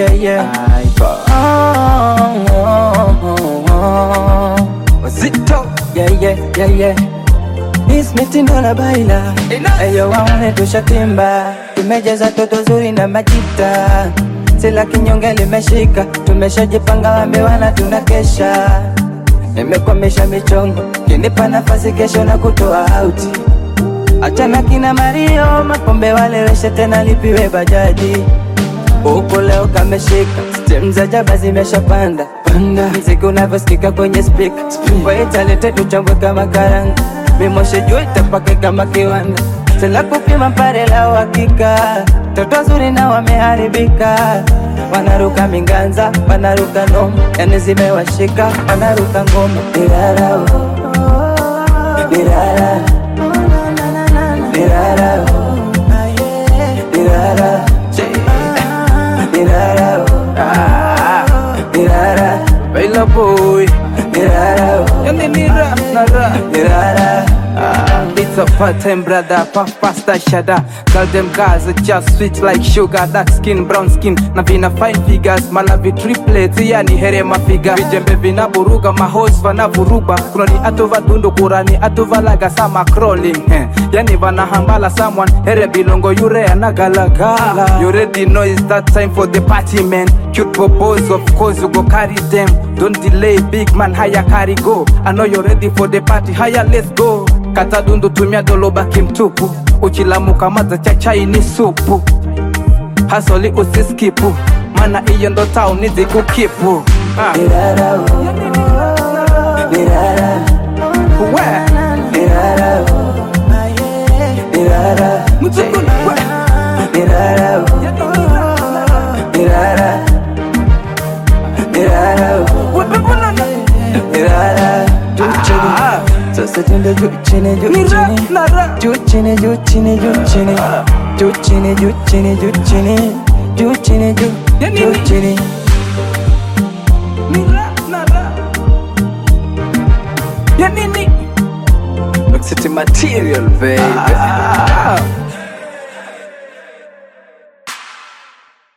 Zito, Miss mitindo na baila ayo waone tushatimba. Tumejaza toto zuri na majita, sila kinyonge limeshika. Tumeshajipanga wamewana tunakesha. Nimekomesha michongo, kinipa nafasi kesho na kutoa auti. Achana kina Mario, mapombe waleweshe tena lipiwe bajaji. Uko leo kameshika, stem za jaba zimeshapanda. Mziki unavyosikika kwenye speaker, waita lete tuchambwe kama karanga. Mimoshe juu itapake kama kiwanda, sila kupima mpare la uhakika. Toto zuri na wameharibika, wanaruka minganza, wanaruka noma, yani zimewashika, wanaruka ngoma. Dirara, dirara, dirara, dirara, dirara, dirara, baila boy, dirara, yani nira, nara, dirara. It's a part-time brother, puff pasta shada. Tell them guys are just sweet like sugar. Dark skin, brown skin, na vina fine figures. Malavi triplets, yani here mafiga. Vijembe vina buruga, mahos vana vuruba. Kunoni atova dundu kurani, atova laga sama crawling. Yani vana hambala someone, here bilongo yure anagalagala. You already know it's that time for the party, man. Cute popos, of course you go carry them. Don't delay, big man, higher carry go. I know you're ready for the party, higher let's go. Kata dundu tumia doloba kimtupu, uchilamuka maza chachai ni supu. Hasoli usiskipu, mana iyo ndo town nizi kukipu. Dirara, dirara, dirara, dirara, dirara, dirara, dirara, dirara. Sasa twende juu chini juu chini, juu chini juu chini juu chini, juu chini juu chini juu chini, juu chini juu chini. Look City material, baby.